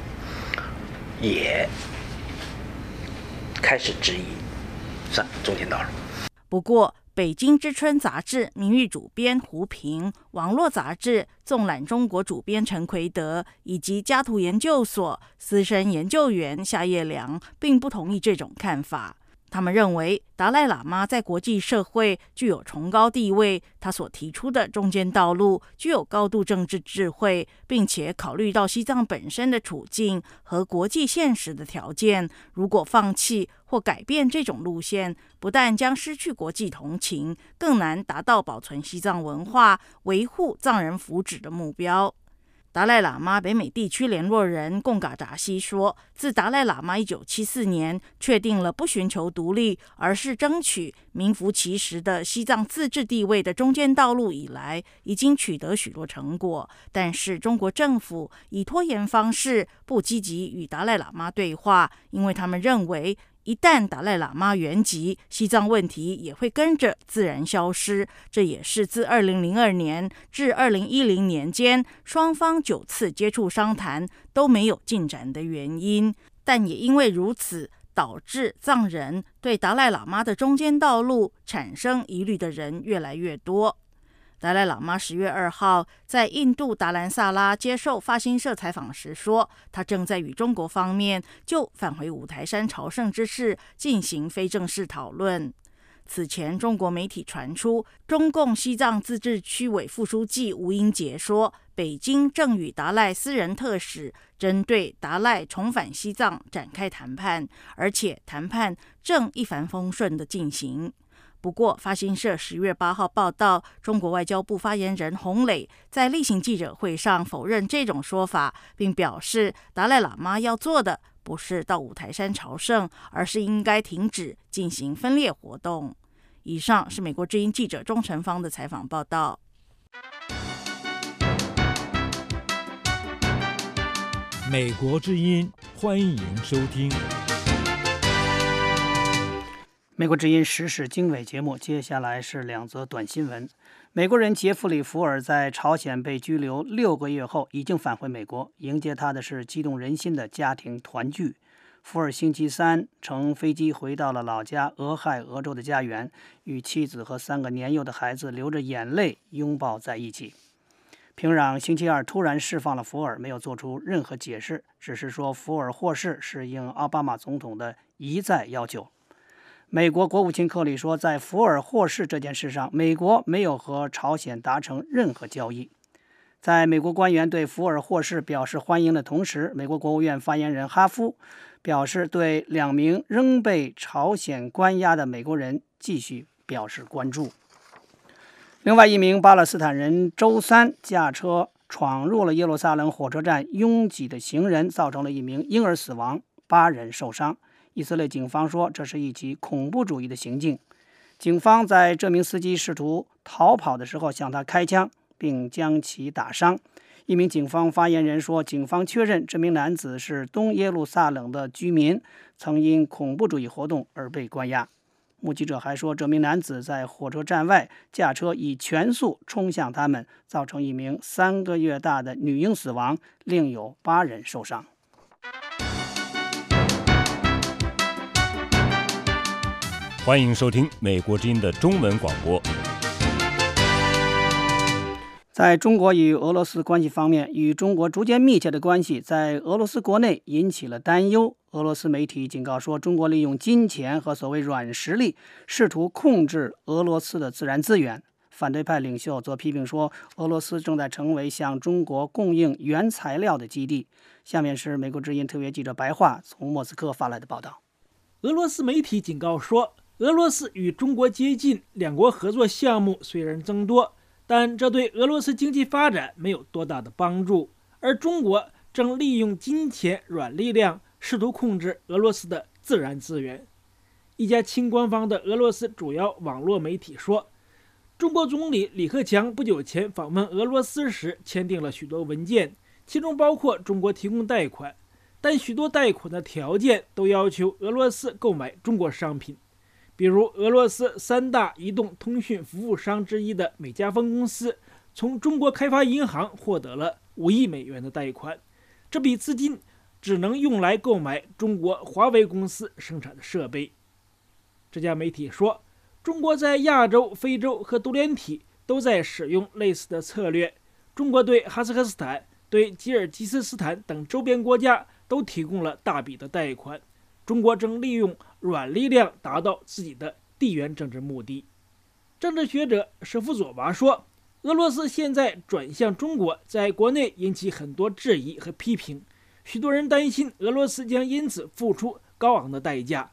也开始质疑上中间道路。 不过，北京之春杂志名誉主编胡平、网络杂志纵览中国主编陈奎德以及家图研究所资深研究员夏叶良并不同意这种看法。他们认为达赖喇嘛在国际社会具有崇高地位，他所提出的中间道路具有高度政治智慧，并且考虑到西藏本身的处境和国际现实的条件，如果放弃或改变这种路线，不但将失去国际同情，更难达到保存西藏文化、维护藏人福祉的目标。达赖喇嘛北美地区联络人贡嘎扎西说，自达赖喇嘛1974年确定了不寻求独立，而是争取名副其实的西藏自治地位的中间道路以来，已经取得许多成果。但是中国政府以拖延方式不积极与达赖喇嘛对话，因为他们认为一旦达赖喇嘛圆寂，西藏问题也会跟着自然消失。这也是自2002年至2010年间双方9次接触商谈都没有进展的原因。但也因为如此，导致藏人对达赖喇嘛的中间道路产生疑虑的人越来越多。达赖喇嘛10月2号在印度达兰萨拉接受法新社采访时说，他正在与中国方面就返回五台山朝圣之事进行非正式讨论。此前，中国媒体传出，中共西藏自治区委副书记吴英杰说，北京正与达赖私人特使针对达赖重返西藏展开谈判，而且谈判正一帆风顺地进行。不过，法新社10月8号报道，中国外交部发言人洪磊在例行记者会上否认这种说法，并表示达赖喇嘛要做的不是到五台山朝圣，而是应该停止进行分裂活动。以上是美国之音记者钟成芳的采访报道。 美国之音，欢迎收听。 美国之音时事经纬节目，接下来是2则短新闻。美国人杰弗里·福尔在朝鲜被拘留6个月后，已经返回美国，迎接他的是激动人心的家庭团聚。福尔星期三乘飞机回到了老家俄亥俄州的家园，与妻子和3个年幼的孩子流着眼泪拥抱在一起。平壤星期二突然释放了福尔，没有做出任何解释，只是说福尔获释是应奥巴马总统的一再要求。美国国务卿克里说，在福尔获释这件事上，美国没有和朝鲜达成任何交易。在美国官员对福尔获释表示欢迎的同时，美国国务院发言人哈夫表示对2名仍被朝鲜关押的美国人继续表示关注。另外，1名巴勒斯坦人周三驾车闯入了耶路撒冷火车站拥挤的行人，造成了1名婴儿死亡，8人受伤。以色列警方说，这是一起恐怖主义的行径。警方在这名司机试图逃跑的时候向他开枪，并将其打伤。1名警方发言人说，警方确认这名男子是东耶路撒冷的居民，曾因恐怖主义活动而被关押。目击者还说，这名男子在火车站外驾车以全速冲向他们，造成1名3个月大的女婴死亡，另有8人受伤。 欢迎收听美国之音的中文广播。 在中国与俄罗斯关系方面，与中国逐渐密切的关系在俄罗斯国内引起了担忧。俄罗斯媒体警告说，中国利用金钱和所谓软实力试图控制俄罗斯的自然资源。反对派领袖则批评说，俄罗斯正在成为向中国供应原材料的基地。下面是美国之音特约记者白桦从莫斯科发来的报道。 俄罗斯媒体警告说，俄罗斯与中国接近，两国合作项目虽然增多，但这对俄罗斯经济发展没有多大的帮助。而中国正利用金钱软力量试图控制俄罗斯的自然资源。一家亲官方的俄罗斯主要网络媒体说，中国总理李克强不久前访问俄罗斯时签订了许多文件，其中包括中国提供贷款。 但许多贷款的条件都要求俄罗斯购买中国商品，比如俄罗斯3大移动通讯服务商之一的美加分公司从中国开发银行获得了5亿美元的贷款，这笔资金只能用来购买中国华为公司生产的设备。这家媒体说，中国在亚洲、非洲和独联体都在使用类似的策略。中国对哈萨克斯坦、对吉尔吉斯斯坦等周边国家都提供了大笔的贷款。中国正利用软力量达到自己的地缘政治目的。政治学者舍夫佐娃说，俄罗斯现在转向中国，在国内引起很多质疑和批评，许多人担心俄罗斯将因此付出高昂的代价。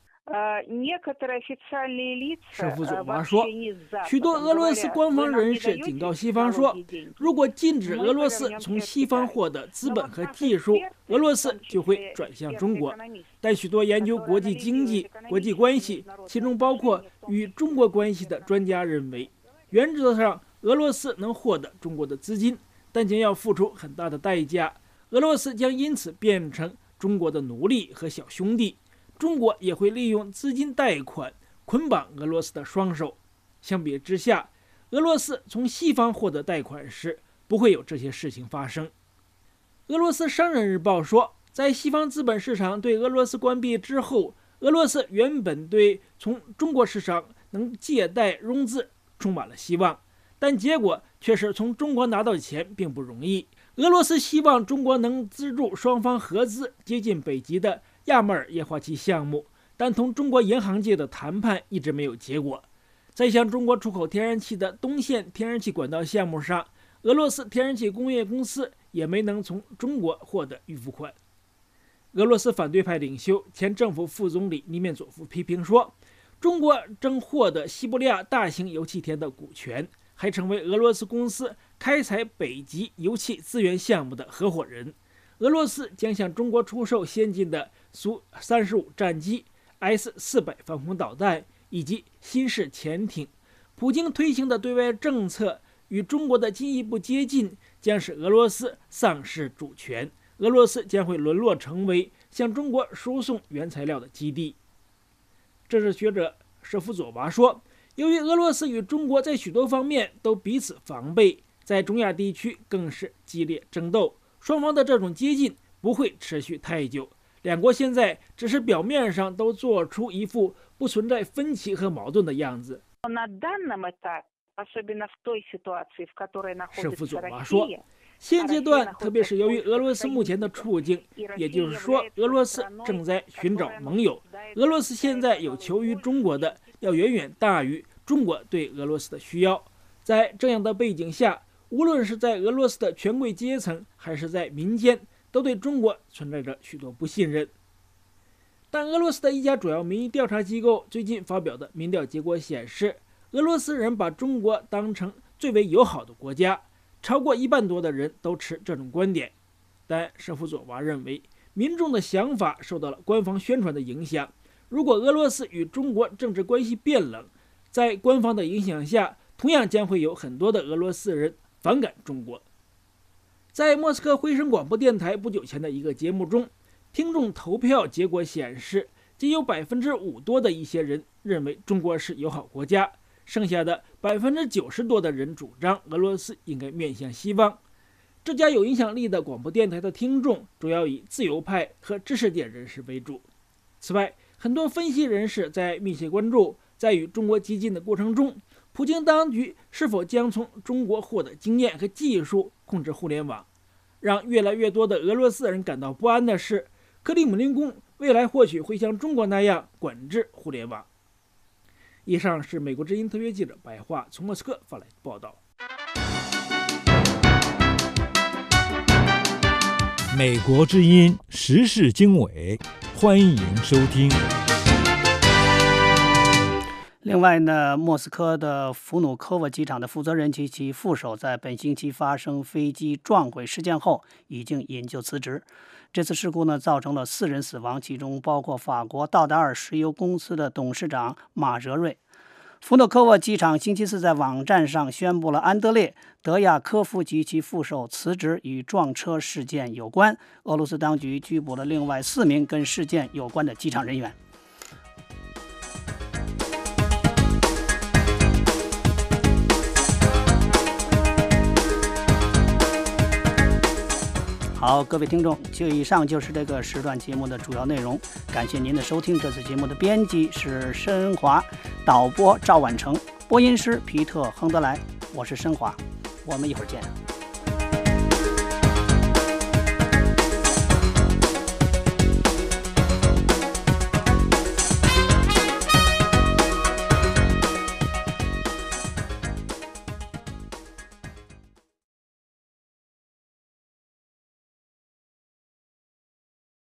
舍夫佐娃说，许多俄罗斯官方人士警告西方说，如果禁止俄罗斯从西方获得资本和技术，俄罗斯就会转向中国。但许多研究国际经济、国际关系，其中包括与中国关系的专家认为，原则上俄罗斯能获得中国的资金，但将要付出很大的代价。俄罗斯将因此变成中国的奴隶和小兄弟。中国也会利用资金贷款捆绑俄罗斯的双手。相比之下，俄罗斯从西方获得贷款时不会有这些事情发生。俄罗斯商人日报说，在西方资本市场对俄罗斯关闭之后，俄罗斯原本对从中国市场能借贷融资充满了希望，但结果却是从中国拿到钱并不容易。俄罗斯希望中国能资助双方合资接近北极的亚马尔液化气项目，但同中国银行界的谈判一直没有结果。在向中国出口天然气的东线天然气管道项目上，俄罗斯天然气工业公司也没能从中国获得预付款。俄罗斯反对派领袖、前政府副总理尼面佐夫批评说，中国正获得西伯利亚大型油气田的股权，还成为俄罗斯公司开采北极油气资源项目的合伙人。俄罗斯将向中国出售先进的苏35战机、S-400反轰导弹以及新式潜艇。普京推行的对外政策与中国的进一步接近，将使俄罗斯丧失主权。俄罗斯将会沦落成为向中国输送原材料的基地。政治学者舍夫佐娃说，由于俄罗斯与中国在许多方面都彼此防备，在中亚地区更是激烈争斗。双方的这种接近不会持续太久，两国现在只是表面上都做出一副不存在分歧和矛盾的样子。舍夫佐娃说，现阶段，特别是由于俄罗斯目前的处境，也就是说，俄罗斯正在寻找盟友，俄罗斯现在有求于中国的要远远大于中国对俄罗斯的需要。在这样的背景下，无论是在俄罗斯的权贵阶层还是在民间，都对中国存在着许多不信任。但俄罗斯的一家主要民意调查机构最近发表的民调结果显示，俄罗斯人把中国当成最为友好的国家，超过1半多的人都持这种观点。但舍夫佐娃认为，民众的想法受到了官方宣传的影响。如果俄罗斯与中国政治关系变冷，在官方的影响下，同样将会有很多的俄罗斯人反感中国。在莫斯科辉声广播电台不久前的一个节目中，听众投票结果显示，仅有5%多的一些人认为中国是友好国家，剩下的90%多的人主张俄罗斯应该面向西方。这家有影响力的广播电台的听众主要以自由派和知识界人士为主。此外，很多分析人士在密切关注，在与中国接近的过程中，普京当局是否将从中国获得经验和技术控制互联网。让越来越多的俄罗斯人感到不安的是，克里姆林宫未来或许会像中国那样管制互联网。以上是美国之音特约记者白桦从莫斯科发来的报道。 美国之音时事经纬，欢迎收听。 另外呢，莫斯科的弗努科沃机场的负责人及其副手在本星期发生飞机撞毁事件后已经引咎辞职。这次事故呢，造成了4人死亡，其中包括法国道达尔石油公司的董事长马哲瑞。 福诺科沃机场星期四在网站上宣布了安德烈·德亚科夫及其副手辞职与撞车事件有关。俄罗斯当局拘捕了另外4名跟事件有关的机场人员。好，各位听众，以上就是这个时段节目的主要内容。感谢您的收听。这次节目的编辑是申华，导播赵婉成，播音师皮特·亨德莱，我是申华，我们一会儿见。